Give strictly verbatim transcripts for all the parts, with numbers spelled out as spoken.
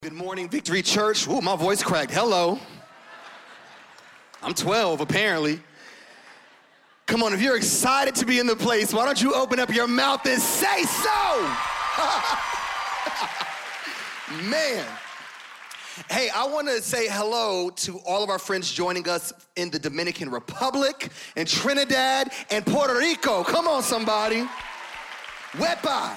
Good morning, Victory Church. Ooh, my voice cracked. Hello. I'm twelve, apparently. Come on, if you're excited to be in the place, why don't you open up your mouth and say so? Man. Hey, I want to say hello to all of our friends joining us in the Dominican Republic, in Trinidad, and Puerto Rico. Come on, somebody. Wepa.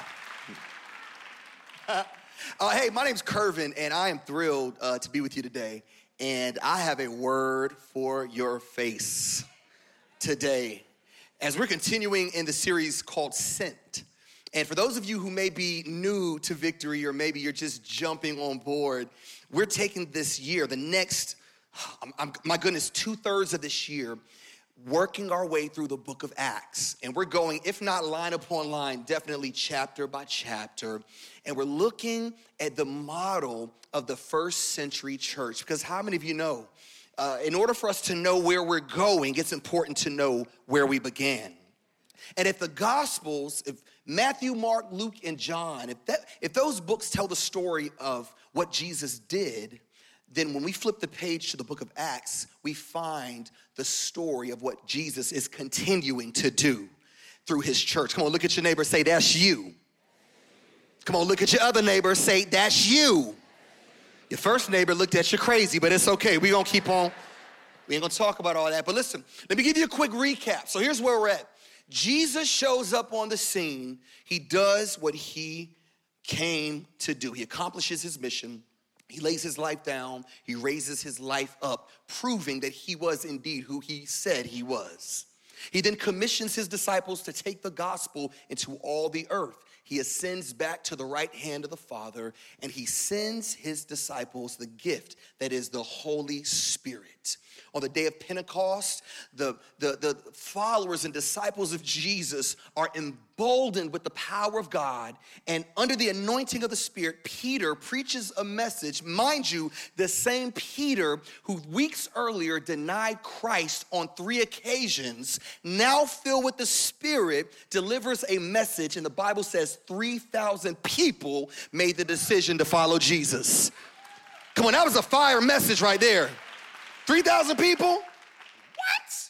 Uh, hey, my name's Kervin, and I am thrilled uh, to be with you today. And I have a word for your face today as we're continuing in the series called Sent. And for those of you who may be new to Victory, or maybe you're just jumping on board, we're taking this year, the next, I'm, I'm, my goodness, two-thirds of this year, working our way through the book of Acts. And we're going, if not line upon line, definitely chapter by chapter. And we're looking at the model of the first century church. Because how many of you know, uh, in order for us to know where we're going, it's important to know where we began. And if the Gospels, if Matthew, Mark, Luke, and John, if that, if those books tell the story of what Jesus did, then when we flip the page to the book of Acts, we find the story of what Jesus is continuing to do through his church. Come on, look at your neighbor, say, that's you. Come on, look at your other neighbor, say, that's you. Your first neighbor looked at you crazy, but it's okay. We're going to keep on. We ain't going to talk about all that. But listen, let me give you a quick recap. So here's where we're at. Jesus shows up on the scene. He does what he came to do. He accomplishes his mission. He lays his life down. He raises his life up, proving that he was indeed who he said he was. He then commissions his disciples to take the gospel into all the earth. He ascends back to the right hand of the Father, and he sends his disciples the gift that is the Holy Spirit. On the day of Pentecost, the, the, the followers and disciples of Jesus are emboldened with the power of God, and under the anointing of the Spirit, Peter preaches a message. Mind you, the same Peter who weeks earlier denied Christ on three occasions, now filled with the Spirit, delivers a message, and the Bible says three thousand people made the decision to follow Jesus. Come on, that was a fire message right there. three thousand people? What?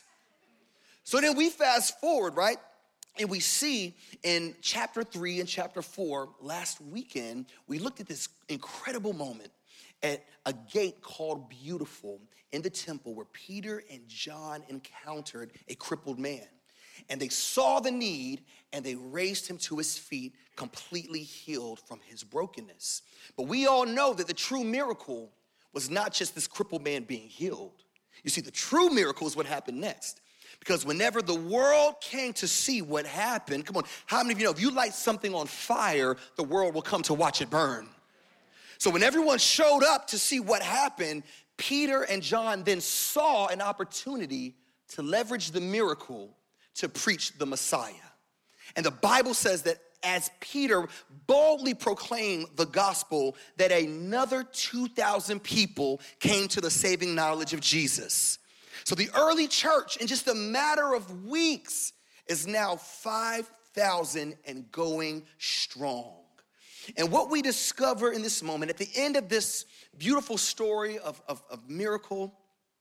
So then we fast forward, right? And we see in chapter three and chapter four, last weekend, we looked at this incredible moment at a gate called Beautiful in the temple where Peter and John encountered a crippled man. And they saw the need and they raised him to his feet, completely healed from his brokenness. But we all know that the true miracle was not just this crippled man being healed. You see, the true miracle is what happened next. Because whenever the world came to see what happened, come on, how many of you know if you light something on fire, the world will come to watch it burn? So when everyone showed up to see what happened, Peter and John then saw an opportunity to leverage the miracle to preach the Messiah. And the Bible says that as Peter boldly proclaimed the gospel, that another two thousand people came to the saving knowledge of Jesus. So the early church, in just a matter of weeks, is now five thousand and going strong. And what we discover in this moment, at the end of this beautiful story of, of, of miracle,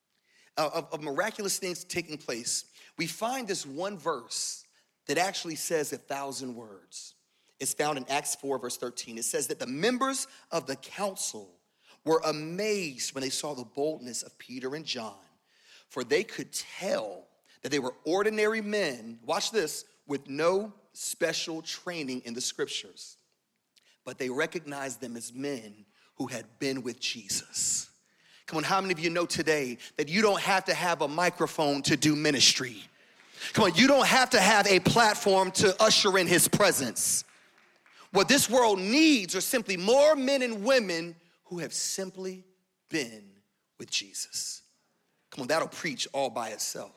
of, of miraculous things taking place, we find this one verse that actually says a thousand words. It's found in Acts four, verse thirteen. It says that the members of the council were amazed when they saw the boldness of Peter and John, for they could tell that they were ordinary men, watch this, with no special training in the scriptures. But they recognized them as men who had been with Jesus. Come on, how many of you know today that you don't have to have a microphone to do ministry? Come on, you don't have to have a platform to usher in his presence. What this world needs are simply more men and women who have simply been with Jesus. Come on, that'll preach all by itself.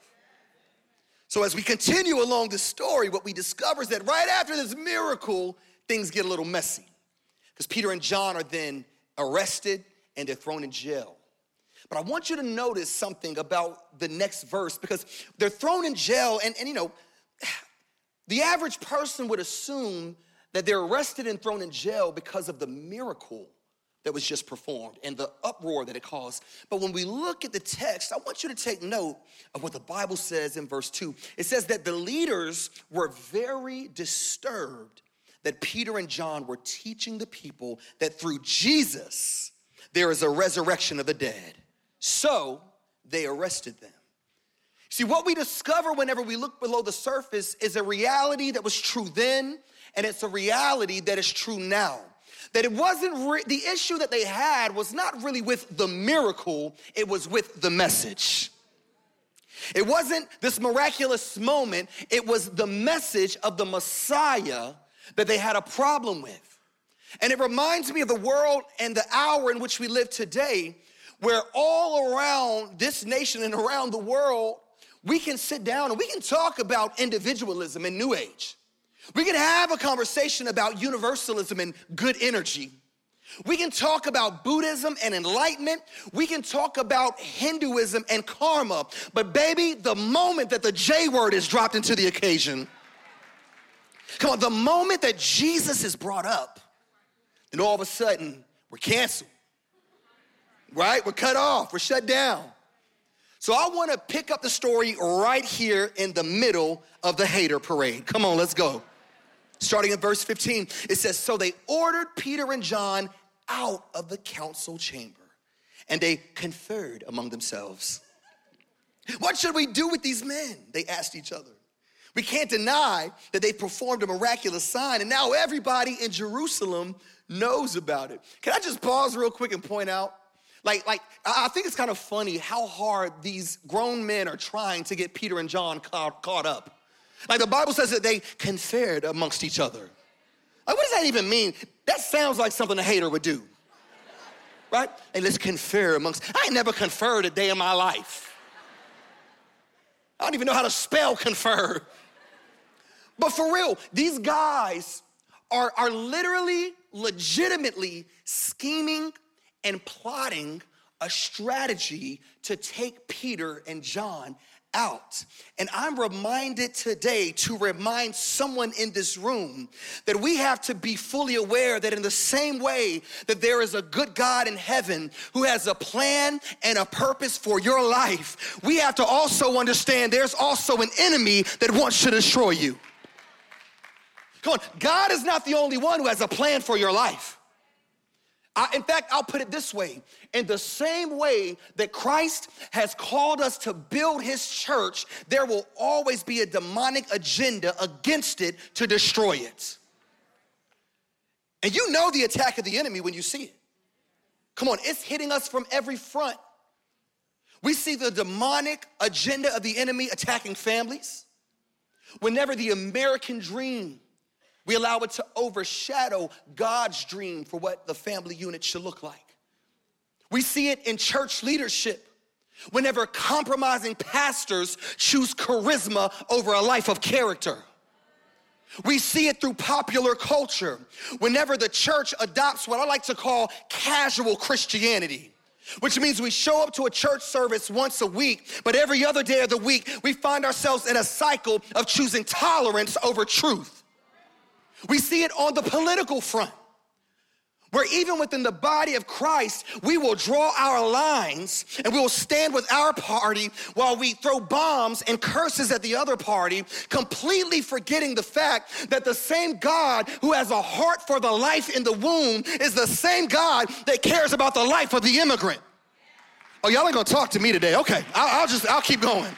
So as we continue along the story, what we discover is that right after this miracle, things get a little messy. Because Peter and John are then arrested and they're thrown in jail. But I want you to notice something about the next verse, because they're thrown in jail, and, and you know, the average person would assume that they're arrested and thrown in jail because of the miracle. that was just performed and the uproar that it caused. But when we look at the text, I want you to take note of what the Bible says in verse two. It says that the leaders were very disturbed that Peter and John were teaching the people that through Jesus, there is a resurrection of the dead. So they arrested them. See, what we discover whenever we look below the surface is a reality that was true then, and it's a reality that is true now. That it wasn't, re- the issue that they had was not really with the miracle, it was with the message. It wasn't this miraculous moment, it was the message of the Messiah that they had a problem with. And it reminds me of the world and the hour in which we live today, where all around this nation and around the world, we can sit down and we can talk about individualism and New Age. We can have a conversation about universalism and good energy. We can talk about Buddhism and enlightenment. We can talk about Hinduism and karma. But baby, the moment that the J word is dropped into the occasion, come on, the moment that Jesus is brought up, then all of a sudden, we're canceled, right? We're cut off, we're shut down. So I want to pick up the story right here in the middle of the hater parade. Come on, let's go. Starting in verse fifteen, it says, so they ordered Peter and John out of the council chamber, and they conferred among themselves. What should we do with these men? They asked each other. We can't deny that they performed a miraculous sign, and now everybody in Jerusalem knows about it. Can I just pause real quick and point out, like, like I think it's kind of funny how hard these grown men are trying to get Peter and John caught, caught up. Like the Bible says that they conferred amongst each other. Like, what does that even mean? That sounds like something a hater would do, right? Hey, let's confer amongst, I ain't never conferred a day in my life. I don't even know how to spell confer. But for real, these guys are, are literally, legitimately scheming and plotting a strategy to take Peter and John out. And I'm reminded today to remind someone in this room that we have to be fully aware that in the same way that there is a good God in heaven who has a plan and a purpose for your life, we have to also understand there's also an enemy that wants to destroy you. Come on, God is not the only one who has a plan for your life. I, in fact, I'll put it this way. In the same way that Christ has called us to build his church, there will always be a demonic agenda against it to destroy it. And you know the attack of the enemy when you see it. Come on, it's hitting us from every front. We see the demonic agenda of the enemy attacking families. Whenever the American dream, we allow it to overshadow God's dream for what the family unit should look like. We see it in church leadership. Whenever compromising pastors choose charisma over a life of character. We see it through popular culture. Whenever the church adopts what I like to call casual Christianity, which means we show up to a church service once a week, but every other day of the week, we find ourselves in a cycle of choosing tolerance over truth. We see it on the political front, where even within the body of Christ, we will draw our lines and we will stand with our party while we throw bombs and curses at the other party, completely forgetting the fact that the same God who has a heart for the life in the womb is the same God that cares about the life of the immigrant. Oh, y'all ain't gonna talk to me today. Okay, I'll, I'll just, I'll keep going.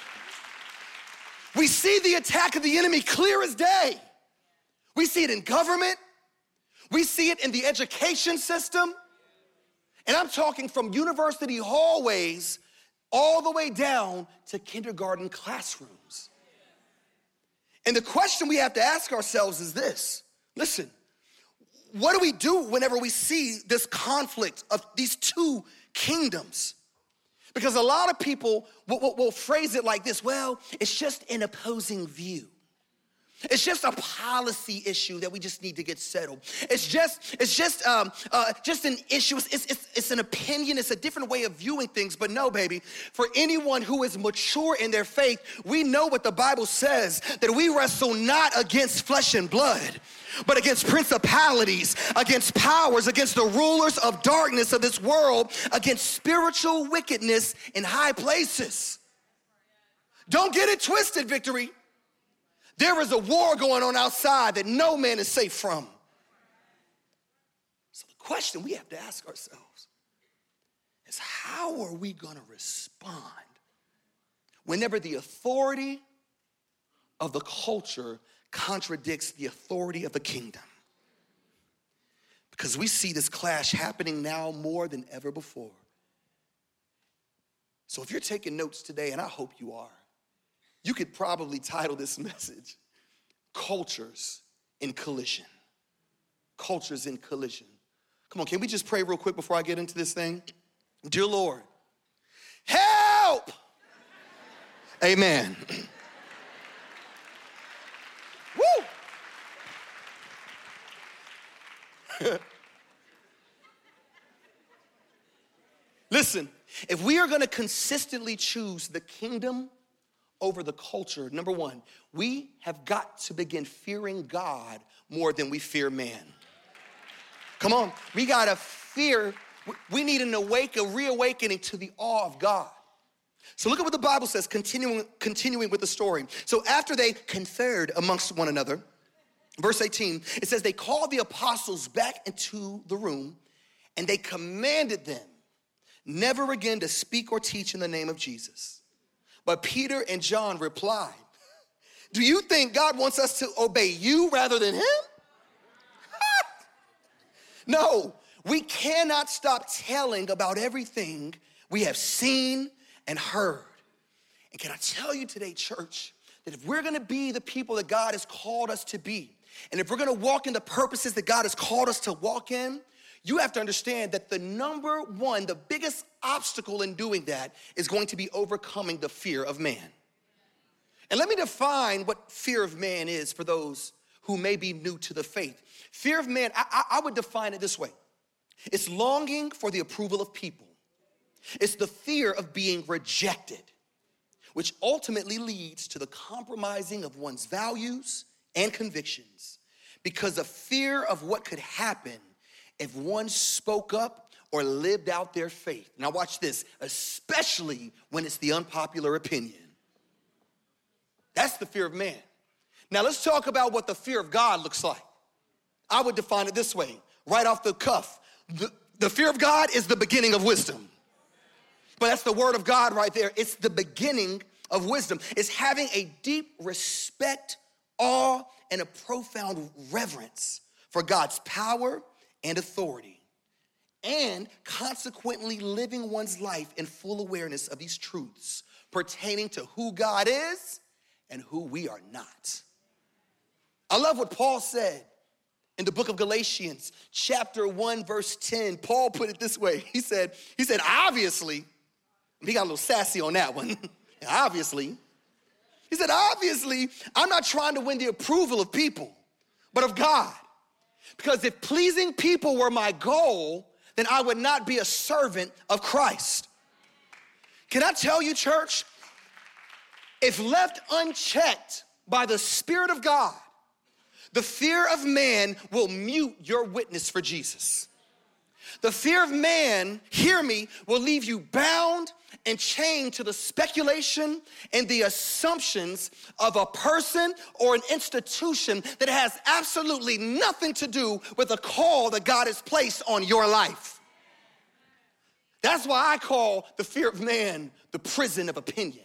We see the attack of the enemy clear as day. We see it in government. We see it in the education system. And I'm talking from university hallways all the way down to kindergarten classrooms. And the question we have to ask ourselves is this. Listen, what do we do whenever we see this conflict of these two kingdoms? Because a lot of people will, will, will phrase it like this: well, it's just an opposing view. It's just a policy issue that we just need to get settled. It's just, it's just, um, uh, just an issue. It's, it's, it's an opinion. It's a different way of viewing things. But no, baby, for anyone who is mature in their faith, we know what the Bible says, that we wrestle not against flesh and blood, but against principalities, against powers, against the rulers of darkness of this world, against spiritual wickedness in high places. Don't get it twisted, Victory. There is a war going on outside that no man is safe from. So the question we have to ask ourselves is, how are we going to respond whenever the authority of the culture contradicts the authority of the kingdom? Because we see this clash happening now more than ever before. So if you're taking notes today, and I hope you are, you could probably title this message, Cultures in Collision. Cultures in Collision. Come on, can we just pray real quick before I get into this thing? Dear Lord, help! Amen. Woo! Listen, if we are gonna consistently choose the kingdom over the culture, number one, we have got to begin fearing God more than we fear man. Come on, we gotta fear, we need an awake, a reawakening to the awe of God. So look at what the Bible says, continuing, continuing with the story. So after they conferred amongst one another, verse eighteen, it says they called the apostles back into the room and they commanded them never again to speak or teach in the name of Jesus. But Peter and John replied, do you think God wants us to obey you rather than him? No, we cannot stop telling about everything we have seen and heard. And can I tell you today, church, that if we're gonna be the people that God has called us to be, and if we're gonna walk in the purposes that God has called us to walk in, you have to understand that the number one, the biggest obstacle in doing that is going to be overcoming the fear of man. And let me define what fear of man is for those who may be new to the faith. Fear of man, I, I, I would define it this way. It's longing for the approval of people. It's the fear of being rejected, which ultimately leads to the compromising of one's values and convictions because of fear of what could happen if one spoke up or lived out their faith. Now watch this, especially when it's the unpopular opinion. That's the fear of man. Now let's talk about what the fear of God looks like. I would define it this way, right off the cuff. The, the fear of God is the beginning of wisdom. But that's the word of God right there. It's the beginning of wisdom. It's having a deep respect, awe, and a profound reverence for God's power and authority, and consequently living one's life in full awareness of these truths pertaining to who God is and who we are not. I love what Paul said in the book of Galatians, chapter one, verse ten. Paul put it this way. He said, he said, obviously, he got a little sassy on that one. Obviously, he said, obviously, I'm not trying to win the approval of people, but of God. Because if pleasing people were my goal, then I would not be a servant of Christ. Can I tell you, church, if left unchecked by the Spirit of God, the fear of man will mute your witness for Jesus. The fear of man, hear me, will leave you bound and chained to the speculation and the assumptions of a person or an institution that has absolutely nothing to do with the call that God has placed on your life. That's why I call the fear of man the prison of opinion.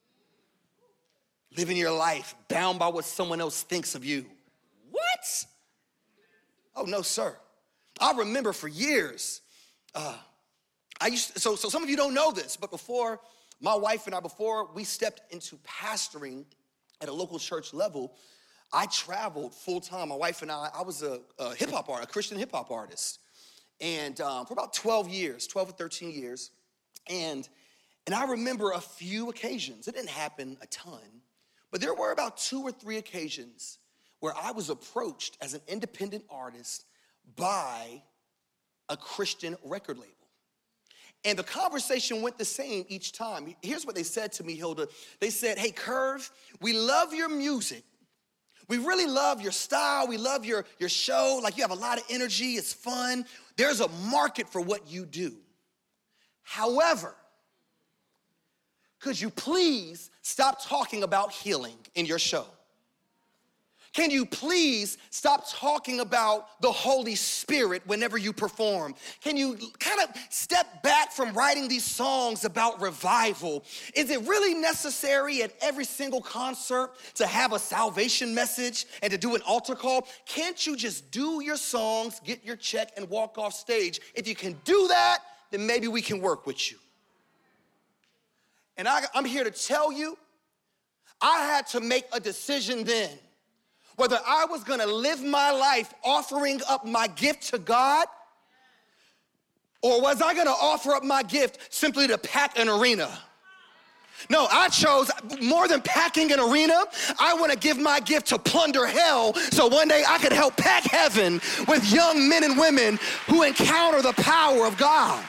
Living your life bound by what someone else thinks of you. What? Oh, no, sir. I remember for years, uh, I used to, so, so some of you don't know this, but before my wife and I, before we stepped into pastoring at a local church level, I traveled full time. My wife and I, I was a, a hip hop artist, a Christian hip hop artist. And um, for about twelve years, twelve or thirteen years. And, and I remember a few occasions, it didn't happen a ton, but there were about two or three occasions where I was approached as an independent artist by a Christian record label. And the conversation went the same each time. Here's what they said to me, Hilda. They said, hey, Curve, we love your music. We really love your style. We love your, your show. Like, you have a lot of energy. It's fun. There's a market for what you do. However, could you please stop talking about healing in your show? Can you please stop talking about the Holy Spirit whenever you perform? Can you kind of step back from writing these songs about revival? Is it really necessary at every single concert to have a salvation message and to do an altar call? Can't you just do your songs, get your check, and walk off stage? If you can do that, then maybe we can work with you. And I, I'm here to tell you, I had to make a decision then, whether I was gonna live my life offering up my gift to God, or was I gonna offer up my gift simply to pack an arena? No, I chose, more than packing an arena, I wanna give my gift to plunder hell so one day I could help pack heaven with young men and women who encounter the power of God.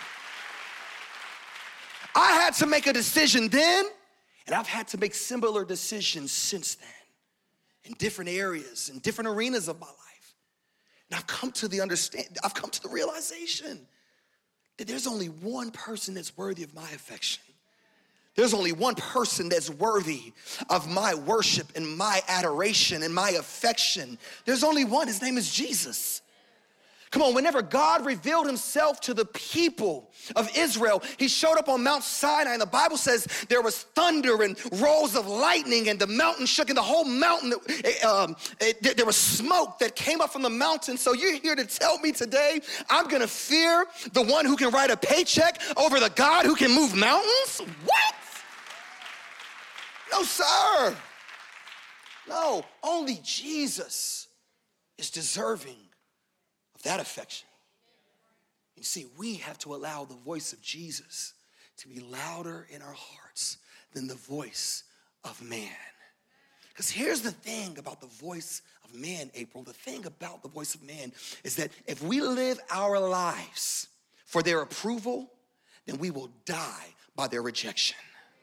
I had to make a decision then, and I've had to make similar decisions since then, in different areas, in different arenas of my life. And I've come to the understand, I've come to the realization that there's only one person that's worthy of my affection. There's only one person that's worthy of my worship and my adoration and my affection. There's only one, his name is Jesus. Come on, whenever God revealed himself to the people of Israel, he showed up on Mount Sinai, and the Bible says there was thunder and rolls of lightning, and the mountain shook, and the whole mountain, um, it, there was smoke that came up from the mountain. So you're here to tell me today I'm gonna fear the one who can write a paycheck over the God who can move mountains? What? No, sir. No, only Jesus is deserving that affection. You see, we have to allow the voice of Jesus to be louder in our hearts than the voice of man. Because here's the thing about the voice of man, April. The thing about the voice of man is that if we live our lives for their approval, then we will die by their rejection.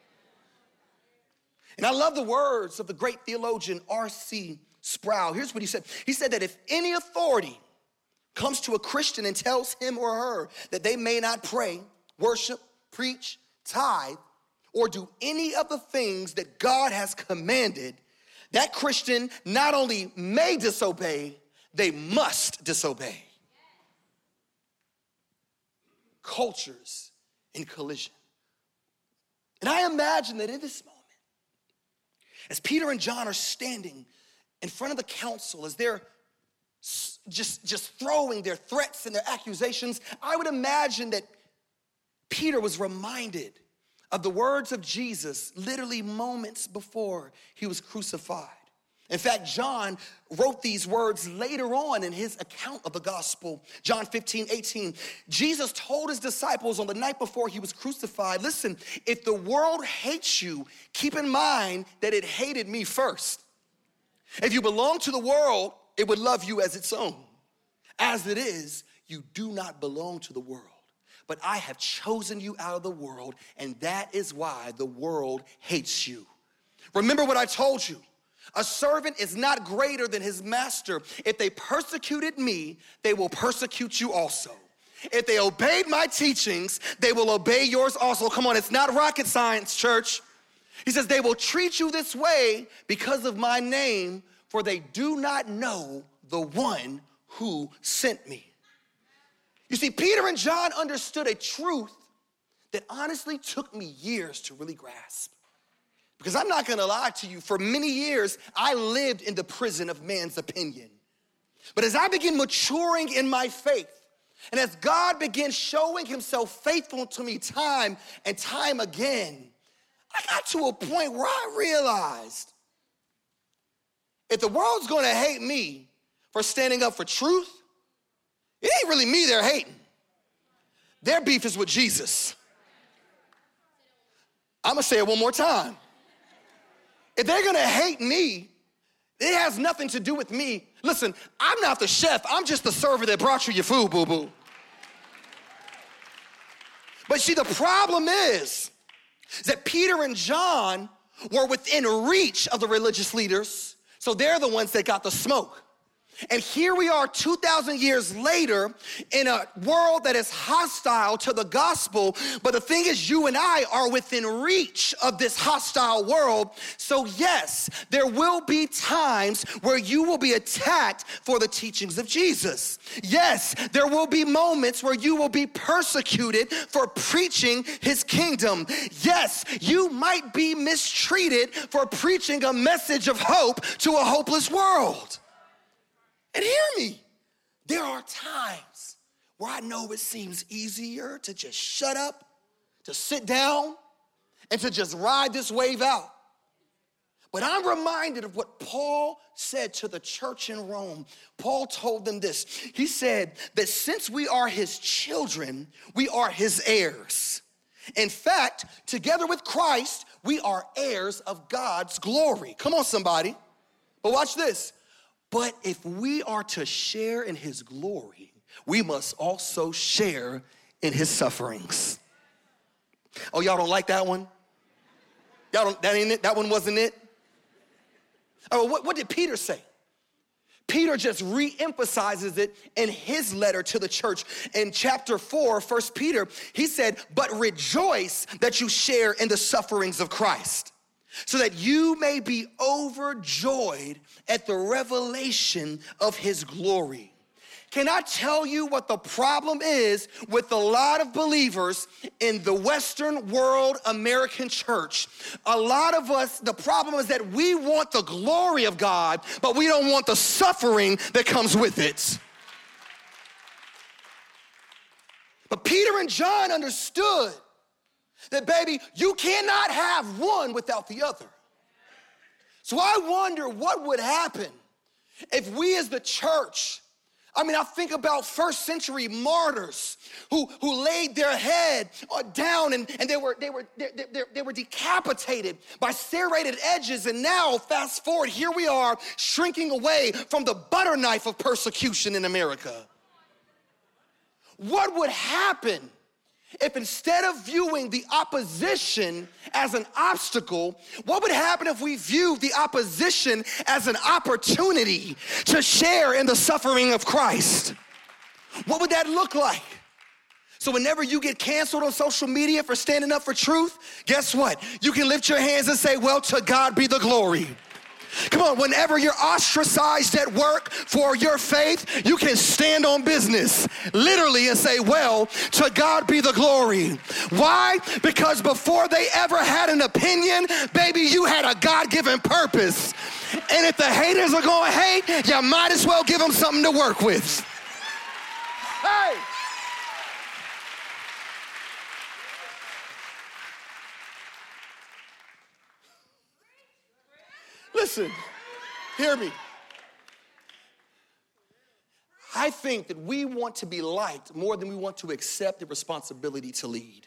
And I love the words of the great theologian R C Sproul. Here's what he said. He said that if any authority comes to a Christian and tells him or her that they may not pray, worship, preach, tithe, or do any of the things that God has commanded, that Christian not only may disobey, they must disobey. Cultures in collision. And I imagine that in this moment, as Peter and John are standing in front of the council, as they're Just, just throwing their threats and their accusations, I would imagine that Peter was reminded of the words of Jesus literally moments before he was crucified. In fact, John wrote these words later on in his account of the gospel. John fifteen, eighteen. Jesus told his disciples on the night before he was crucified, listen, if the world hates you, keep in mind that it hated me first. If you belong to the world, it would love you as its own. As it is, you do not belong to the world. But I have chosen you out of the world, and that is why the world hates you. Remember what I told you. A servant is not greater than his master. If they persecuted me, they will persecute you also. If they obeyed my teachings, they will obey yours also. Come on, it's not rocket science, church. He says they will treat you this way because of my name, for they do not know the one who sent me. You see, Peter and John understood a truth that honestly took me years to really grasp. Because I'm not gonna lie to you, for many years, I lived in the prison of man's opinion. But as I began maturing in my faith, and as God began showing himself faithful to me time and time again, I got to a point where I realized if the world's gonna hate me for standing up for truth, it ain't really me they're hating. Their beef is with Jesus. I'm gonna say it one more time. If they're gonna hate me, It has nothing to do with me. Listen, I'm not the chef. I'm just the server that brought you your food, boo-boo. But see, the problem is that Peter and John were within reach of the religious leaders, so they're the ones that got the smoke. And here we are two thousand years later in a world that is hostile to the gospel. But the thing is, you and I are within reach of this hostile world. So yes, there will be times where you will be attacked for the teachings of Jesus. Yes, there will be moments where you will be persecuted for preaching his kingdom. Yes, you might be mistreated for preaching a message of hope to a hopeless world. And hear me, there are times where I know it seems easier to just shut up, to sit down, and to just ride this wave out. But I'm reminded of what Paul said to the church in Rome. Paul told them this. He said that since we are his children, we are his heirs. In fact, together with Christ, we are heirs of God's glory. Come on, somebody. But watch this. But if we are to share in his glory, we must also share in his sufferings. Oh, y'all don't like that one? Y'all don't, that ain't it? That one wasn't it? Oh, what, what did Peter say? Peter just re-emphasizes it in his letter to the church. In chapter four, First Peter, he said, but rejoice that you share in the sufferings of Christ, so that you may be overjoyed at the revelation of his glory. Can I tell you what the problem is with a lot of believers in the Western world American church? A lot of us, the problem is that we want the glory of God, but we don't want the suffering that comes with it. But Peter and John understood that, baby, you cannot have one without the other. So I wonder what would happen if we as the church, I mean, I think about first century martyrs who, who laid their head down and, and they were they were they, they, they were decapitated by serrated edges. And now, fast forward, here we are shrinking away from the butter knife of persecution in America. What would happen if instead of viewing the opposition as an obstacle, what would happen if we viewed the opposition as an opportunity to share in the suffering of Christ? What would that look like? So whenever you get canceled on social media for standing up for truth, guess what? You can lift your hands and say, well, to God be the glory. Come on, whenever you're ostracized at work for your faith, you can stand on business, literally, and say, well, to God be the glory. Why? Because before they ever had an opinion, baby, you had a God-given purpose. And if the haters are going to hate, you might as well give them something to work with. Hey! Listen, hear me. I think that we want to be liked more than we want to accept the responsibility to lead.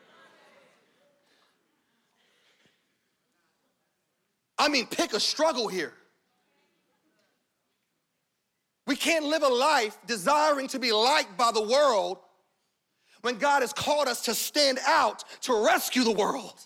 I mean, pick a struggle here. We can't live a life desiring to be liked by the world when God has called us to stand out to rescue the world.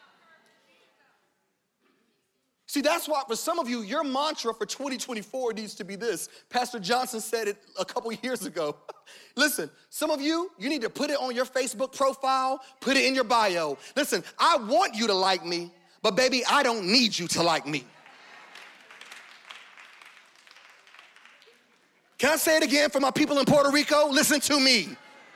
See, that's why for some of you, your mantra for twenty twenty-four needs to be this. Pastor Johnson said it a couple years ago. Listen, some of you, you need to put it on your Facebook profile, put it in your bio. Listen, I want you to like me, but baby, I don't need you to like me. Can I say it again for my people in Puerto Rico? Listen to me.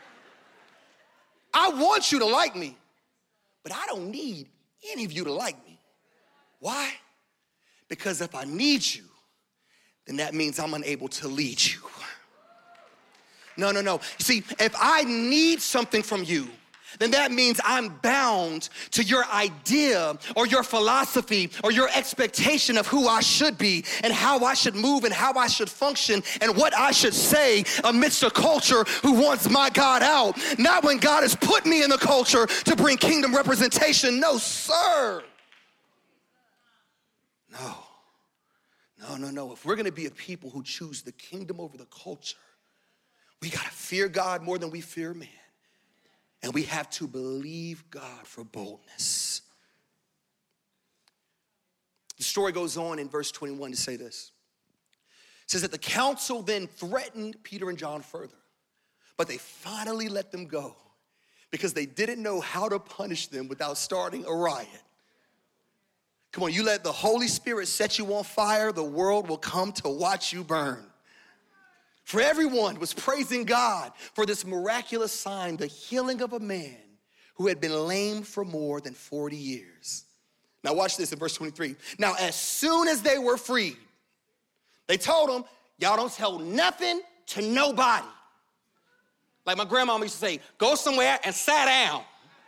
I want you to like me, but I don't need any of you to like me. Why? Because if I need you, then that means I'm unable to lead you. No, no, no. You see, if I need something from you, then that means I'm bound to your idea or your philosophy or your expectation of who I should be and how I should move and how I should function and what I should say amidst a culture who wants my God out. Not when God has put me in the culture to bring kingdom representation. No, sir. No, No, no, no. If we're going to be a people who choose the kingdom over the culture, we got to fear God more than we fear man. And we have to believe God for boldness. The story goes on in verse twenty-one to say this. It says that the council then threatened Peter and John further, but they finally let them go because they didn't know how to punish them without starting a riot. Come on, you let the Holy Spirit set you on fire, the world will come to watch you burn. For everyone was praising God for this miraculous sign, the healing of a man who had been lame for more than forty years. Now watch this in verse twenty-three. Now, as soon as they were freed, they told them, y'all don't tell nothing to nobody. Like my grandmama used to say, go somewhere and sit down.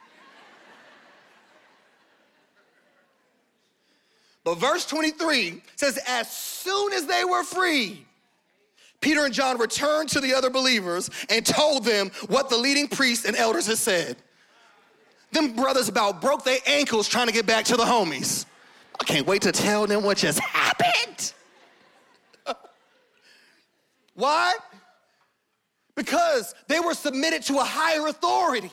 But verse twenty-three says, as soon as they were freed, Peter and John returned to the other believers and told them what the leading priests and elders had said. Them brothers about broke their ankles trying to get back to the homies. I can't wait to tell them what just happened. Why? Because they were submitted to a higher authority.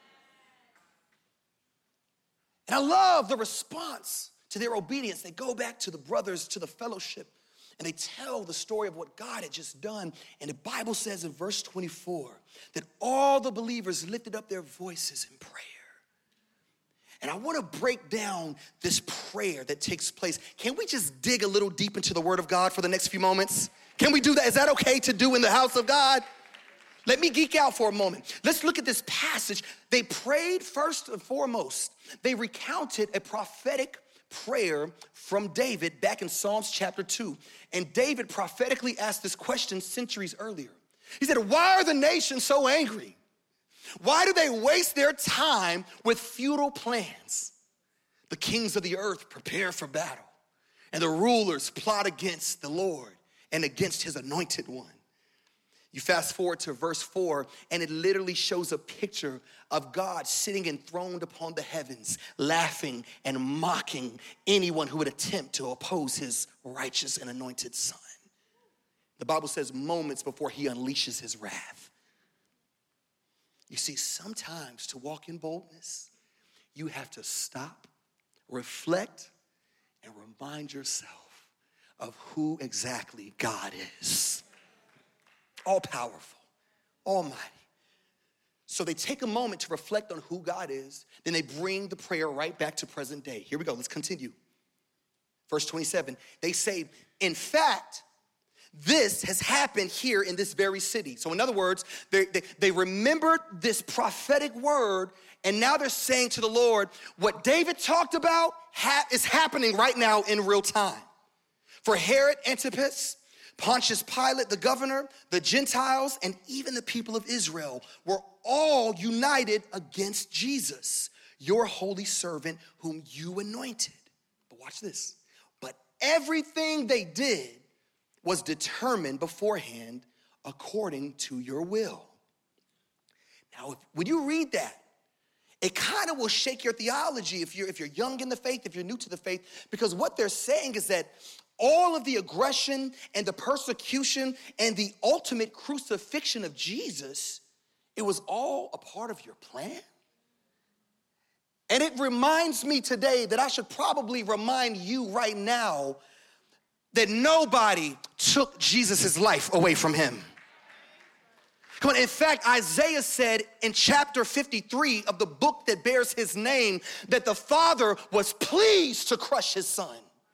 And I love the response to their obedience. They go back to the brothers, to the fellowship, and they tell the story of what God had just done. And the Bible says in verse twenty-four that all the believers lifted up their voices in prayer. And I want to break down this prayer that takes place. Can we just dig a little deep into the Word of God for the next few moments? Can we do that? Is that okay to do in the house of God? Let me geek out for a moment. Let's look at this passage. They prayed first and foremost. They recounted a prophetic prayer from David back in Psalms chapter two. And David prophetically asked this question centuries earlier. He said, why are the nations so angry? Why do they waste their time with futile plans? The kings of the earth prepare for battle, and the rulers plot against the Lord and against his anointed one. You fast forward to verse four, and it literally shows a picture of God sitting enthroned upon the heavens, laughing and mocking anyone who would attempt to oppose his righteous and anointed son. The Bible says moments before he unleashes his wrath. You see, sometimes to walk in boldness, you have to stop, reflect, and remind yourself of who exactly God is. All powerful, almighty. So they take a moment to reflect on who God is. Then they bring the prayer right back to present day. Here we go, let's continue. Verse twenty-seven, they say, in fact, this has happened here in this very city. So in other words, they, they, they remembered this prophetic word, and now they're saying to the Lord, what David talked about ha- is happening right now in real time. For Herod Antipas, Pontius Pilate, the governor, the Gentiles, and even the people of Israel were all united against Jesus, your holy servant whom you anointed. But watch this. But everything they did was determined beforehand according to your will. Now, if, when you read that, it kind of will shake your theology if you're, if you're young in the faith, if you're new to the faith, because what they're saying is that all of the aggression and the persecution and the ultimate crucifixion of Jesus, it was all a part of your plan. And it reminds me today that I should probably remind you right now that nobody took Jesus' life away from him. Come on, in fact, Isaiah said in chapter fifty-three of the book that bears his name that the Father was pleased to crush his son.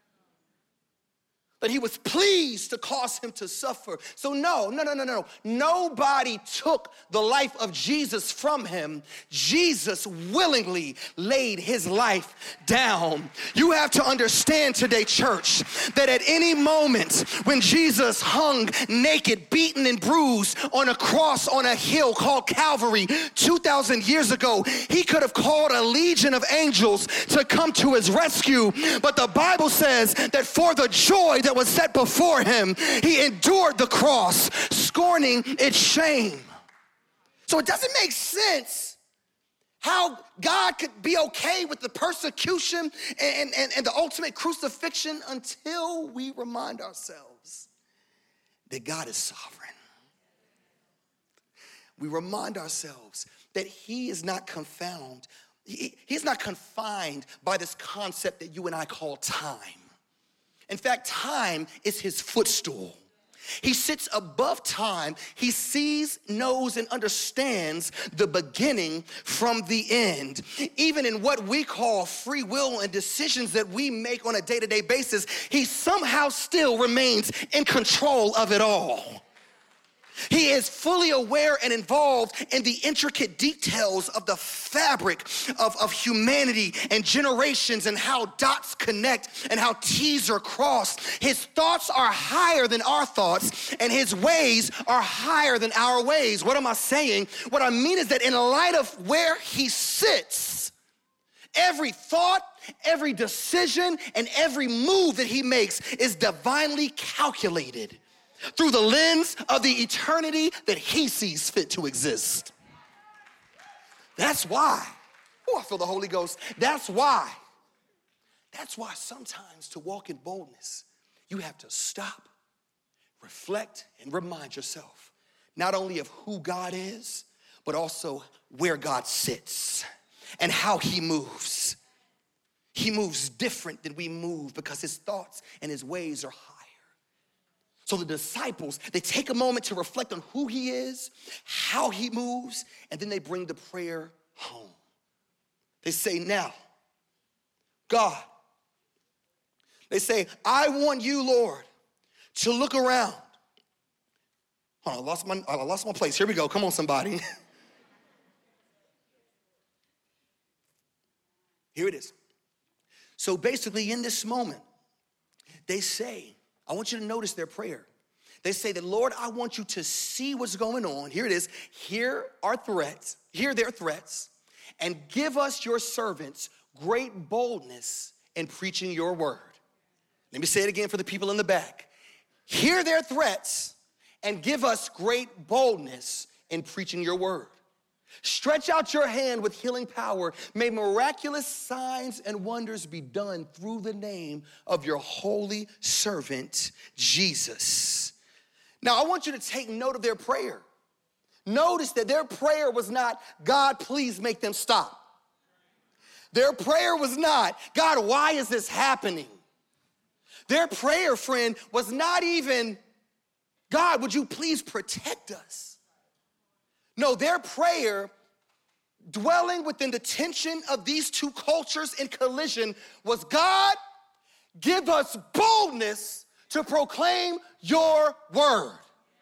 That he was pleased to cause him to suffer. So no, no, no, no, no. Nobody took the life of Jesus from him. Jesus willingly laid his life down. You have to understand today, church, that at any moment when Jesus hung naked, beaten and bruised on a cross on a hill called Calvary two thousand years ago, he could have called a legion of angels to come to his rescue. But the Bible says that for the joy that was set before him, he endured the cross, scorning its shame. So it doesn't make sense how God could be okay with the persecution and, and, and the ultimate crucifixion until we remind ourselves that God is sovereign. We remind ourselves that he is not confound. He, he's not confined by this concept that you and I call time. In fact, time is his footstool. He sits above time. He sees, knows, and understands the beginning from the end. Even in what we call free will and decisions that we make on a day-to-day basis, he somehow still remains in control of it all. He is fully aware and involved in the intricate details of the fabric of, of humanity and generations and how dots connect and how T's are crossed. His thoughts are higher than our thoughts and his ways are higher than our ways. What am I saying? What I mean is that in light of where he sits, every thought, every decision, and every move that he makes is divinely calculated through the lens of the eternity that he sees fit to exist. That's why, oh, I feel the Holy Ghost. That's why, that's why sometimes to walk in boldness, you have to stop, reflect, and remind yourself not only of who God is, but also where God sits and how he moves. He moves different than we move because his thoughts and his ways are high. So the disciples, they take a moment to reflect on who he is, how he moves, and then they bring the prayer home. They say, now, God, they say, I want you, Lord, to look around. Hold on, I lost my, I lost my place. Here we go. Come on, somebody. Here it is. So basically in this moment, they say, I want you to notice their prayer. They say that, Lord, I want you to see what's going on. Here it is. Hear our threats, hear their threats, and give us, your servants, great boldness in preaching your word. Let me say it again for the people in the back. Hear their threats and give us great boldness in preaching your word. Stretch out your hand with healing power. May miraculous signs and wonders be done through the name of your holy servant, Jesus. Now, I want you to take note of their prayer. Notice that their prayer was not, God, please make them stop. Their prayer was not, God, why is this happening? Their prayer, friend, was not even, God, would you please protect us? No, their prayer, dwelling within the tension of these two cultures in collision, was, God, give us boldness to proclaim your word.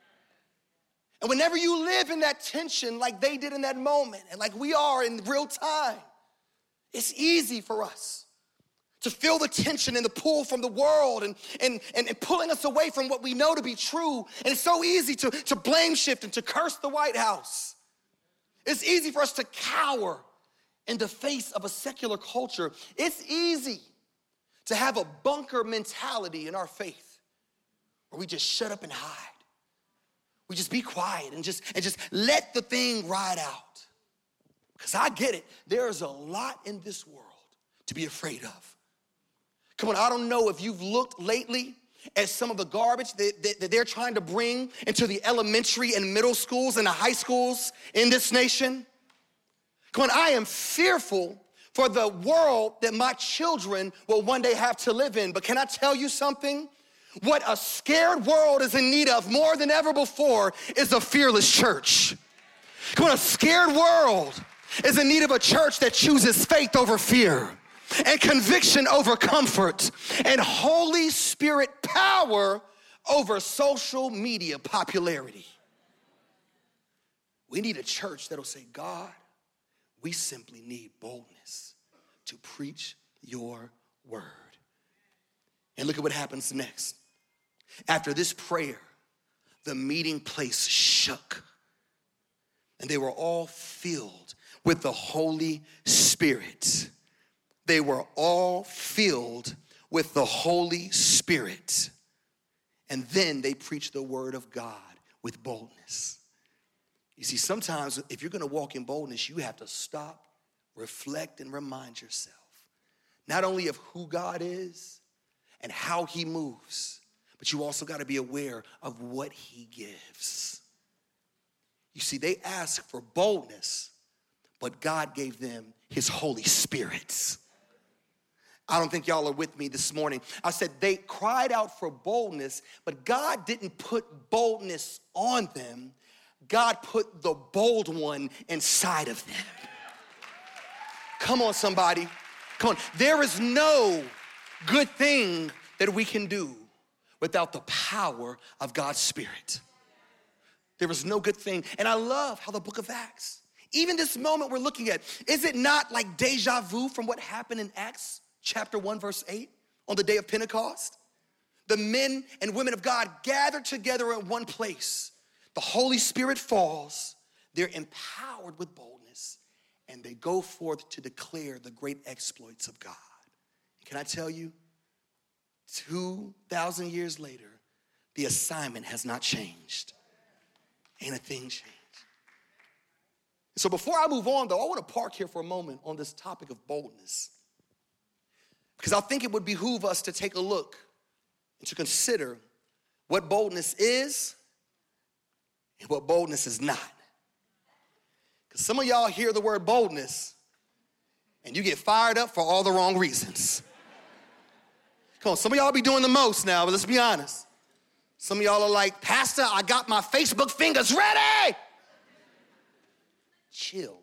And whenever you live in that tension like they did in that moment and like we are in real time, it's easy for us to feel the tension and the pull from the world and, and, and, and pulling us away from what we know to be true. And it's so easy to, to blame shift and to curse the White House. It's easy for us to cower in the face of a secular culture. It's easy to have a bunker mentality in our faith where we just shut up and hide. We just be quiet and just, and just let the thing ride out. Because I get it. There's a lot in this world to be afraid of. Come on, I don't know if you've looked lately at some of the garbage that, that, that they're trying to bring into the elementary and middle schools and the high schools in this nation. Come on, I am fearful for the world that my children will one day have to live in. But can I tell you something? What a scared world is in need of more than ever before is a fearless church. Come on, a scared world is in need of a church that chooses faith over fear, and conviction over comfort, and Holy Spirit power over social media popularity. We need a church that'll say, God, we simply need boldness to preach your word. And look at what happens next. After this prayer, the meeting place shook, and they were all filled with the Holy Spirit. They were all filled with the Holy Spirit. And then they preached the word of God with boldness. You see, sometimes if you're gonna walk in boldness, you have to stop, reflect and remind yourself not only of who God is and how he moves, but you also got to be aware of what he gives. You see, they asked for boldness, but God gave them his Holy Spirit. I don't think y'all are with me this morning. I said they cried out for boldness, but God didn't put boldness on them. God put the bold one inside of them. Come on, somebody. Come on. There is no good thing that we can do without the power of God's Spirit. There is no good thing. And I love how the book of Acts, even this moment we're looking at, is it not like deja vu from what happened in Acts chapter one, verse eight, on the day of Pentecost? The men and women of God gathered together in one place. The Holy Spirit falls. They're empowered with boldness, and they go forth to declare the great exploits of God. Can I tell you, two thousand years later, the assignment has not changed. Ain't a thing changed. So before I move on, though, I want to park here for a moment on this topic of boldness, because I think it would behoove us to take a look and to consider what boldness is and what boldness is not. Because some of y'all hear the word boldness and you get fired up for all the wrong reasons. Come on, some of y'all be doing the most now, but let's be honest. Some of y'all are like, Pastor, I got my Facebook fingers ready. Chill.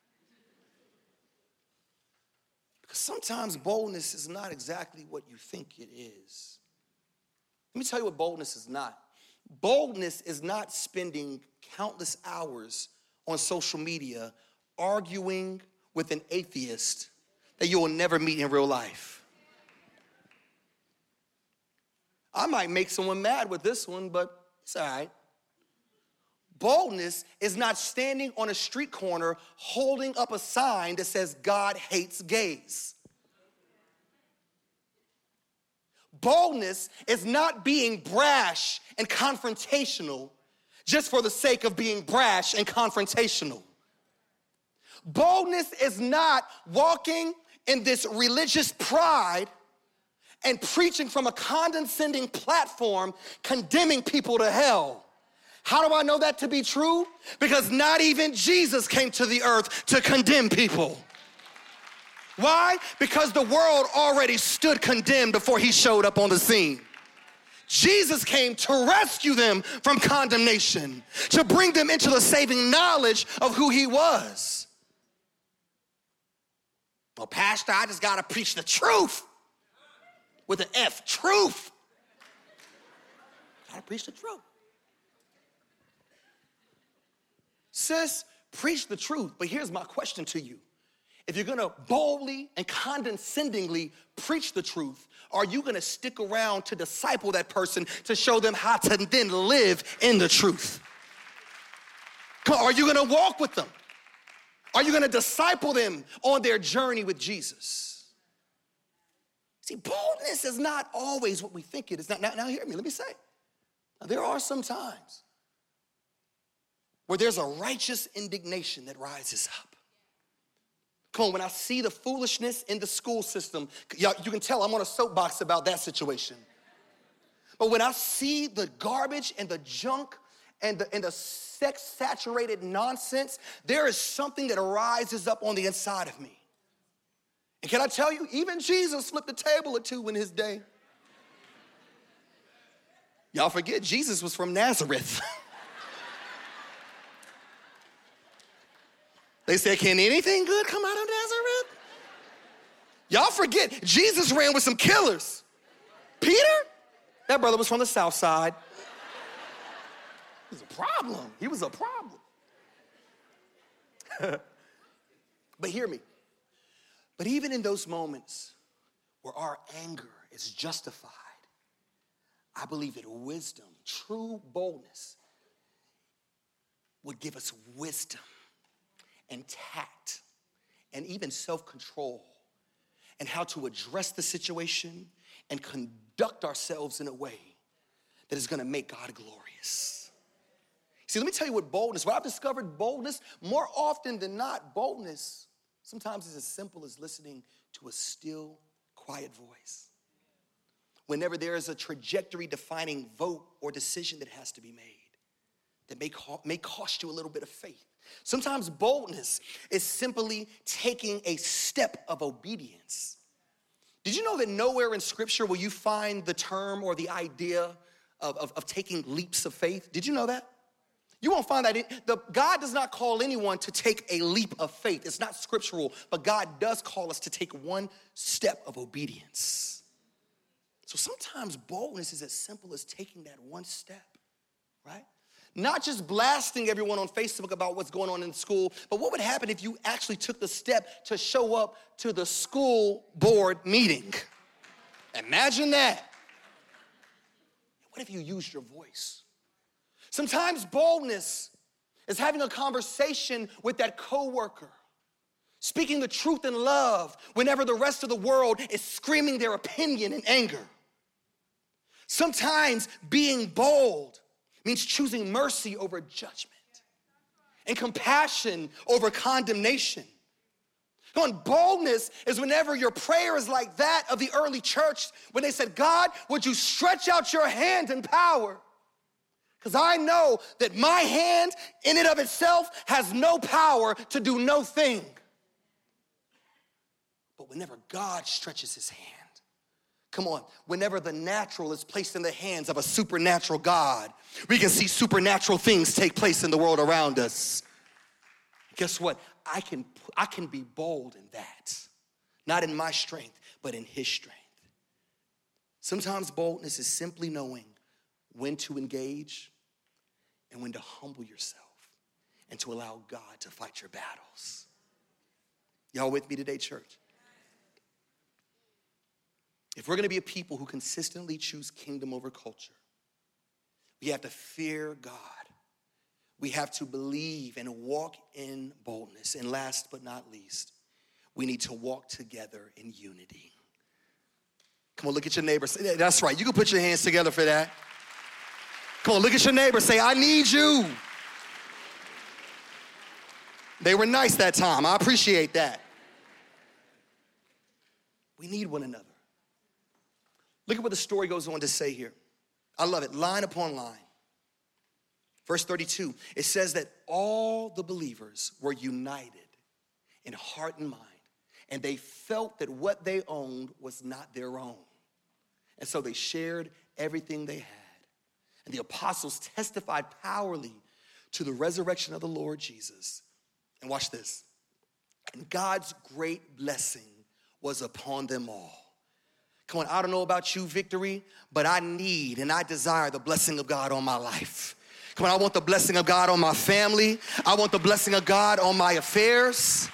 Because sometimes boldness is not exactly what you think it is. Let me tell you what boldness is not. Boldness is not spending countless hours on social media arguing with an atheist that you will never meet in real life. I might make someone mad with this one, but it's all right. Boldness is not standing on a street corner holding up a sign that says God hates gays. Boldness is not being brash and confrontational just for the sake of being brash and confrontational. Boldness is not walking in this religious pride and preaching from a condescending platform, condemning people to hell. How do I know that to be true? Because not even Jesus came to the earth to condemn people. Why? Because the world already stood condemned before he showed up on the scene. Jesus came to rescue them from condemnation, to bring them into the saving knowledge of who he was. Well, Pastor, I just got to preach the truth. With an F, truth. Gotta preach the truth. Sis, preach the truth. But here's my question to you. If you're gonna boldly and condescendingly preach the truth, are you gonna stick around to disciple that person to show them how to then live in the truth? Are you gonna walk with them? Are you gonna disciple them on their journey with Jesus? See, boldness is not always what we think it is. Now, now, now hear me, let me say. Now, there are some times where there's a righteous indignation that rises up. Come on, when I see the foolishness in the school system, y'all, you can tell I'm on a soapbox about that situation. But when I see the garbage and the junk and the, and the sex-saturated nonsense, there is something that rises up on the inside of me. And can I tell you, even Jesus flipped a table or two in his day. Y'all forget Jesus was from Nazareth. They said, can anything good come out of Nazareth? Y'all forget Jesus ran with some killers. Peter, that brother was from the south side. He was a problem. He was a problem. But hear me. But even in those moments where our anger is justified, I believe that wisdom, true boldness, would give us wisdom and tact and even self-control and how to address the situation and conduct ourselves in a way that is gonna make God glorious. See, let me tell you what boldness, what I've discovered boldness, more often than not, boldness Sometimes it's as simple as listening to a still, quiet voice. Whenever there is a trajectory-defining vote or decision that has to be made, that may, co- may cost you a little bit of faith. Sometimes boldness is simply taking a step of obedience. Did you know that nowhere in Scripture will you find the term or the idea of, of, of taking leaps of faith? Did you know that? You won't find that. In, the, God does not call anyone to take a leap of faith. It's not scriptural, but God does call us to take one step of obedience. So sometimes boldness is as simple as taking that one step, right? Not just blasting everyone on Facebook about what's going on in school, but what would happen if you actually took the step to show up to the school board meeting? Imagine that. What if you used your voice? Sometimes boldness is having a conversation with that coworker, speaking the truth in love whenever the rest of the world is screaming their opinion in anger. Sometimes being bold means choosing mercy over judgment and compassion over condemnation. Come on, boldness is whenever your prayer is like that of the early church when they said, God, would you stretch out your hand in power? Because I know that my hand in and of itself has no power to do no thing. But whenever God stretches his hand, come on, whenever the natural is placed in the hands of a supernatural God, we can see supernatural things take place in the world around us. Guess what? I can, I can be bold in that. Not in my strength, but in his strength. Sometimes boldness is simply knowing when to engage and when to humble yourself and to allow God to fight your battles. Y'all with me today, church? If we're gonna be a people who consistently choose kingdom over culture, we have to fear God. We have to believe and walk in boldness. And last but not least, we need to walk together in unity. Come on, look at your neighbor. That's right, you can put your hands together for that. Come on, look at your neighbor, say, I need you. They were nice that time, I appreciate that. We need one another. Look at what the story goes on to say here. I love it, line upon line. Verse thirty-two, it says that all the believers were united in heart and mind, and they felt that what they owned was not their own. And so they shared everything they had. And the apostles testified powerfully to the resurrection of the Lord Jesus. And watch this. And God's great blessing was upon them all. Come on, I don't know about you, Victory, but I need and I desire the blessing of God on my life. Come on, I want the blessing of God on my family. I want the blessing of God on my affairs.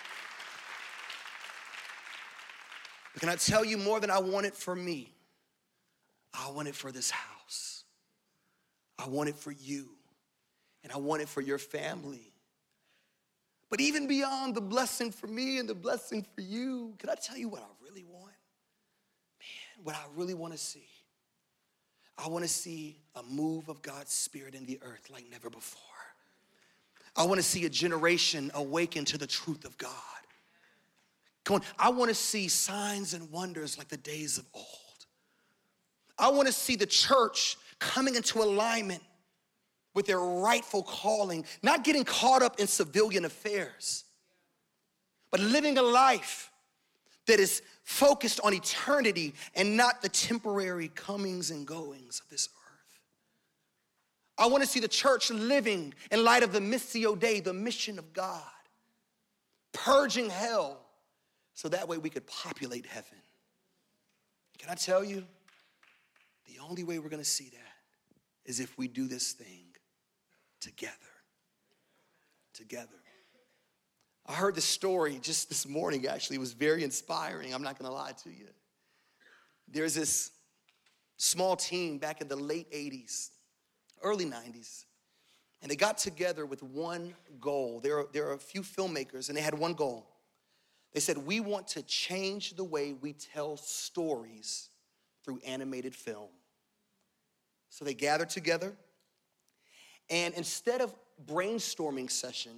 But can I tell you more than I want it for me? I want it for this house. I want it for you. And I want it for your family. But even beyond the blessing for me and the blessing for you, can I tell you what I really want? Man, what I really want to see. I want to see a move of God's Spirit in the earth like never before. I want to see a generation awaken to the truth of God. Come on, I want to see signs and wonders like the days of old. I want to see the church coming into alignment with their rightful calling, not getting caught up in civilian affairs, but living a life that is focused on eternity and not the temporary comings and goings of this earth. I want to see the church living in light of the Missio Dei, the mission of God, purging hell so that way we could populate heaven. Can I tell you, the only way we're going to see that is if we do this thing together. Together. I heard this story just this morning, actually. It was very inspiring. I'm not going to lie to you. There's this small team back in the late eighties, early nineties, and they got together with one goal. There are, there are a few filmmakers, and they had one goal. They said, we want to change the way we tell stories through animated film. So they gathered together, and instead of brainstorming sessions,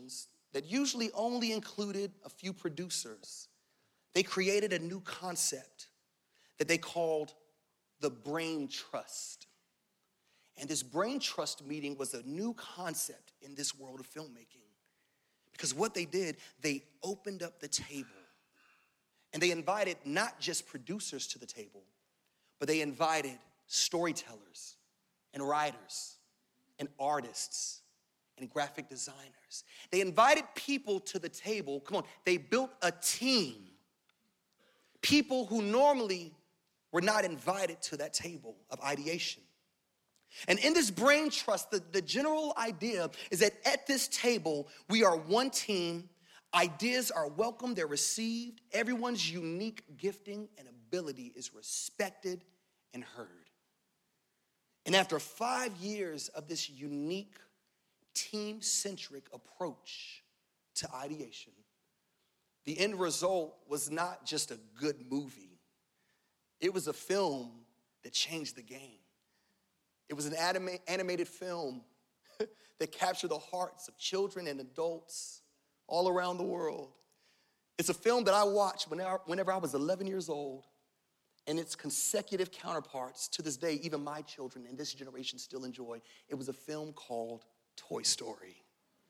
that usually only included a few producers, they created a new concept that they called the Brain Trust. And this Brain Trust meeting was a new concept in this world of filmmaking. Because what they did, they opened up the table. And they invited not just producers to the table, but they invited storytellers and writers and artists and graphic designers. They invited people to the table. Come on, they built a team. People who normally were not invited to that table of ideation. And in this Brain Trust, the, the general idea is that at this table, we are one team. Ideas are welcome, they're received. Everyone's unique gifting and ability is respected and heard. And after five years of this unique, team-centric approach to ideation, the end result was not just a good movie. It was a film that changed the game. It was an anima- animated film that captured the hearts of children and adults all around the world. It's a film that I watched whenever, whenever I was eleven years old, and its consecutive counterparts to this day, even my children and this generation still enjoy. It was a film called Toy Story.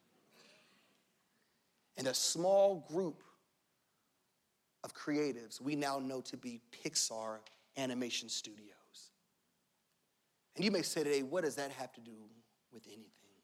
And a small group of creatives we now know to be Pixar Animation Studios. And you may say today, what does that have to do with anything?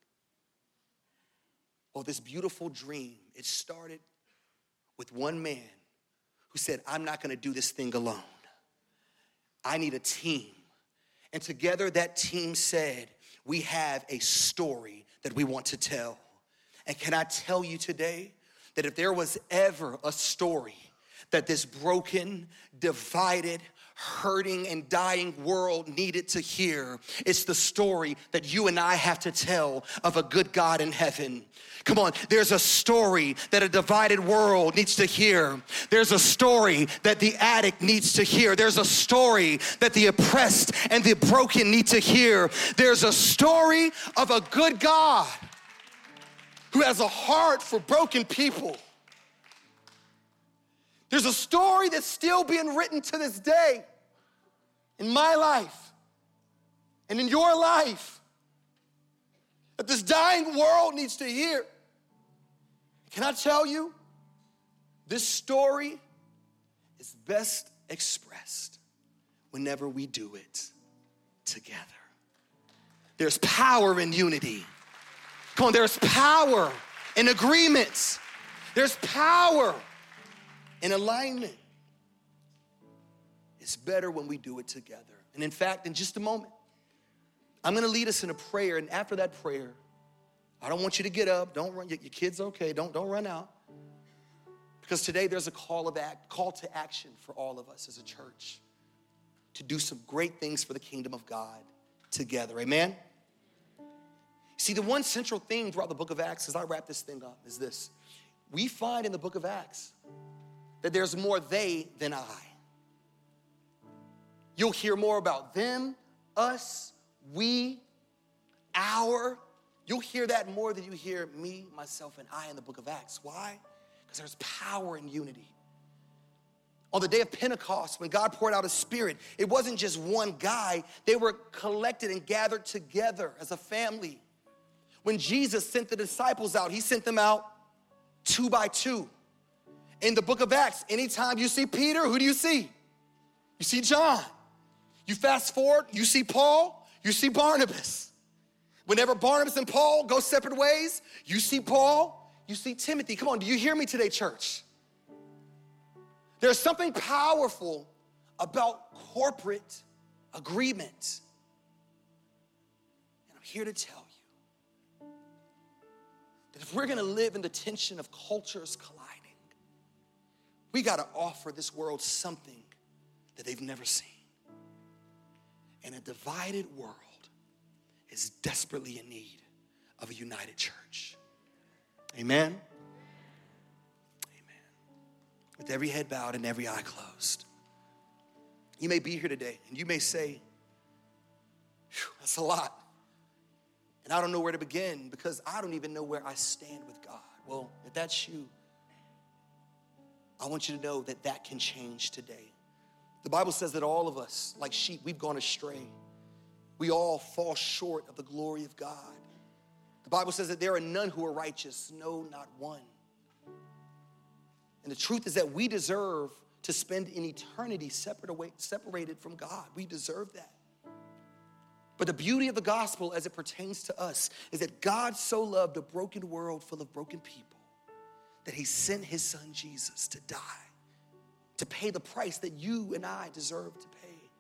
Well, this beautiful dream, it started with one man who said, I'm not gonna do this thing alone. I need a team. And together that team said, we have a story that we want to tell. And can I tell you today that if there was ever a story that this broken, divided, hurting and dying world needed to hear, it's the story that you and I have to tell of a good God in heaven. Come on, there's a story that a divided world needs to hear. There's a story that the addict needs to hear. There's a story that the oppressed and the broken need to hear. There's a story of a good God who has a heart for broken people. There's a story that's still being written to this day in my life and in your life that this dying world needs to hear. Can I tell you, this story is best expressed whenever we do it together. There's power in unity. Come on, there's power in agreements. There's power in alignment. It's better when we do it together. And in fact, in just a moment, I'm gonna lead us in a prayer, and after that prayer, I don't want you to get up, don't run, your kid's okay, don't, don't run out. Because today there's a call of act, call to action for all of us as a church to do some great things for the kingdom of God together, amen? See, the one central theme throughout the book of Acts, as I wrap this thing up, is this. We find in the book of Acts that there's more they than I. You'll hear more about them, us, we, our. You'll hear that more than you hear me, myself, and I in the book of Acts. Why? Because there's power in unity. On the day of Pentecost, when God poured out his Spirit, it wasn't just one guy. They were collected and gathered together as a family. When Jesus sent the disciples out, he sent them out two by two. In the book of Acts, anytime you see Peter, who do you see? You see John. You fast forward, you see Paul, you see Barnabas. Whenever Barnabas and Paul go separate ways, you see Paul, you see Timothy. Come on, do you hear me today, church? There's something powerful about corporate agreement. And I'm here to tell you that if we're gonna live in the tension of cultures colliding, we gotta offer this world something that they've never seen. And a divided world is desperately in need of a united church. Amen? Amen. With every head bowed and every eye closed. You may be here today and you may say, that's a lot. And I don't know where to begin because I don't even know where I stand with God. Well, if that's you, I want you to know that that can change today. The Bible says that all of us, like sheep, we've gone astray. We all fall short of the glory of God. The Bible says that there are none who are righteous, no, not one. And the truth is that we deserve to spend an eternity separate away, separated from God. We deserve that. But the beauty of the gospel as it pertains to us is that God so loved a broken world full of broken people that he sent his son Jesus to die, to pay the price that you and I deserve to pay.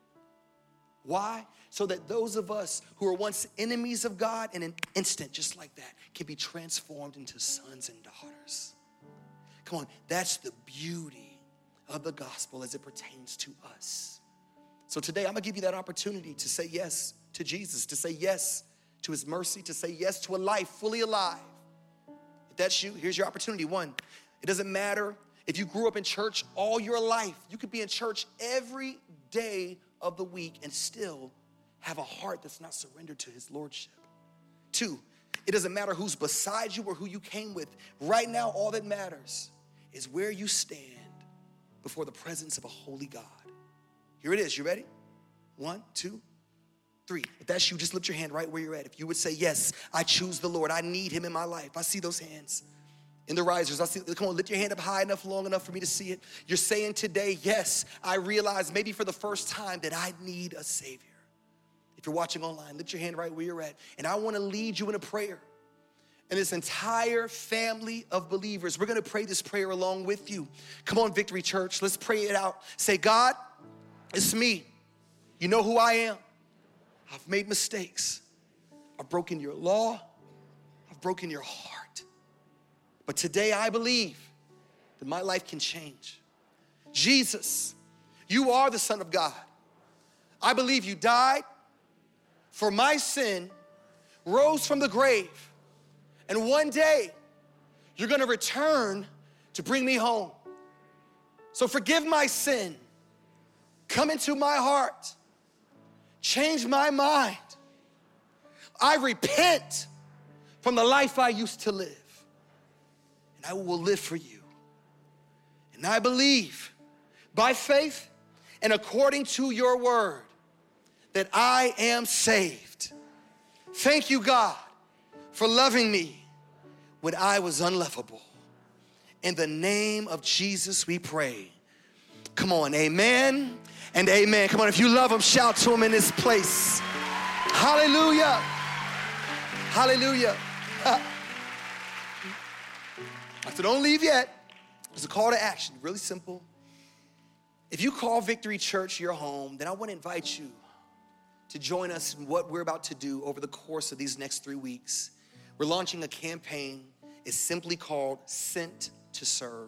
Why? So that those of us who were once enemies of God in an instant, just like that, can be transformed into sons and daughters. Come on, that's the beauty of the gospel as it pertains to us. So today, I'm gonna give you that opportunity to say yes to Jesus, to say yes to his mercy, to say yes to a life fully alive. If that's you, here's your opportunity. One, it doesn't matter if you grew up in church all your life. You could be in church every day of the week and still have a heart that's not surrendered to his lordship. Two, it doesn't matter who's beside you or who you came with. Right now, all that matters is where you stand before the presence of a holy God. Here it is. You ready? One, two, three. If that's you, just lift your hand right where you're at. If you would say, yes, I choose the Lord. I need him in my life. I see those hands in the risers. I see, come on, lift your hand up high enough, long enough for me to see it. You're saying today, yes, I realize maybe for the first time that I need a Savior. If you're watching online, lift your hand right where you're at. And I want to lead you in a prayer. And this entire family of believers, we're going to pray this prayer along with you. Come on, Victory Church, let's pray it out. Say, God, it's me. You know who I am. I've made mistakes. I've broken your law. I've broken your heart. But today I believe that my life can change. Jesus, you are the Son of God. I believe you died for my sin, rose from the grave, and one day you're gonna return to bring me home. So forgive my sin. Come into my heart. Change my mind. I repent from the life I used to live. And I will live for you. And I believe by faith and according to your word that I am saved. Thank you, God, for loving me when I was unlovable. In the name of Jesus, we pray. Come on, amen and amen. Come on, if you love him, shout to him in this place. Hallelujah. Hallelujah. So don't leave yet. There's a call to action, really simple. If you call Victory Church your home, then I want to invite you to join us in what we're about to do over the course of these next three weeks. We're launching a campaign. It's simply called Sent to Serve.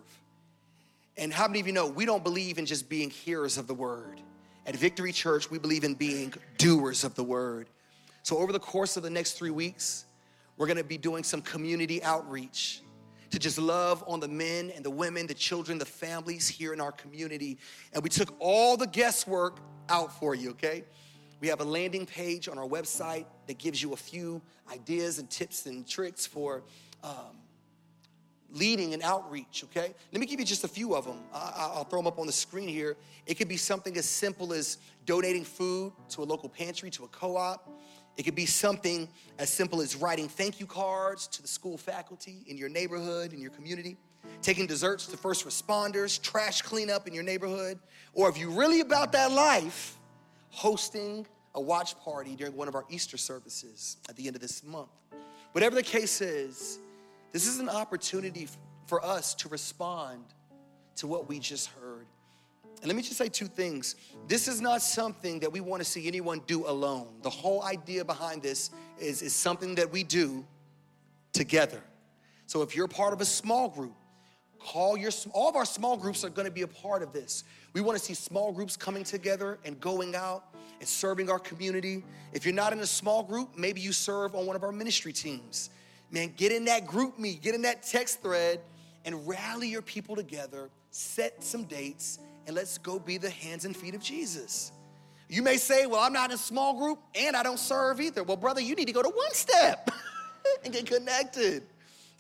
And how many of you know we don't believe in just being hearers of the word? At Victory Church, we believe in being doers of the word. So over the course of the next three weeks, we're gonna be doing some community outreach to just love on the men and the women, the children, the families here in our community. And we took all the guesswork out for you, okay? We have a landing page on our website that gives you a few ideas and tips and tricks for um, leading an outreach, okay? Let me give you just a few of them. I, I'll throw them up on the screen here. It could be something as simple as donating food to a local pantry, to a co-op. It could be something as simple as writing thank you cards to the school faculty in your neighborhood, in your community, taking desserts to first responders, trash cleanup in your neighborhood, or if you're really about that life, hosting a watch party during one of our Easter services at the end of this month. Whatever the case is, this is an opportunity for us to respond to what we just heard. And let me just say two things. This is not something that we want to see anyone do alone. The whole idea behind this is, is something that we do together. So if you're part of a small group, call your, all of our small groups are going to be a part of this. We want to see small groups coming together and going out and serving our community. If you're not in a small group, maybe you serve on one of our ministry teams. Man, get in that group meet, get in that text thread and rally your people together, set some dates, and let's go be the hands and feet of Jesus. You may say, well, I'm not in a small group and I don't serve either. Well, brother, you need to go to One Step and get connected.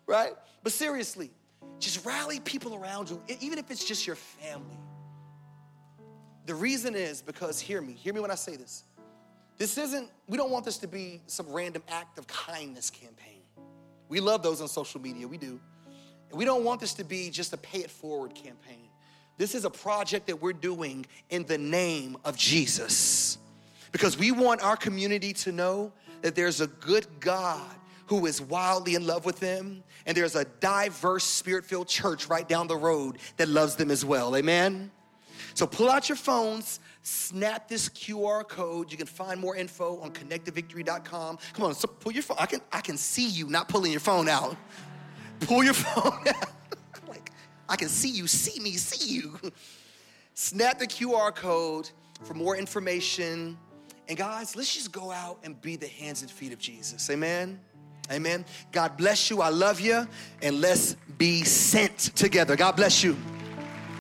right? But seriously, just rally people around you, even if it's just your family. The reason is because, hear me, hear me when I say this. This isn't, we don't want this to be some random act of kindness campaign. We love those on social media, we do. And we don't want this to be just a pay it forward campaign. This is a project that we're doing in the name of Jesus. Because we want our community to know that there's a good God who is wildly in love with them, and there's a diverse, spirit-filled church right down the road that loves them as well, amen? So pull out your phones, snap this Q R code. You can find more info on connect to victory dot com. Come on, so pull your phone. I can, I can see you not pulling your phone out. Pull your phone out. Like, I can see you, see me, see you. Snap the Q R code for more information. And guys, let's just go out and be the hands and feet of Jesus, amen? Amen. God bless you. I love you. And let's be sent together. God bless you.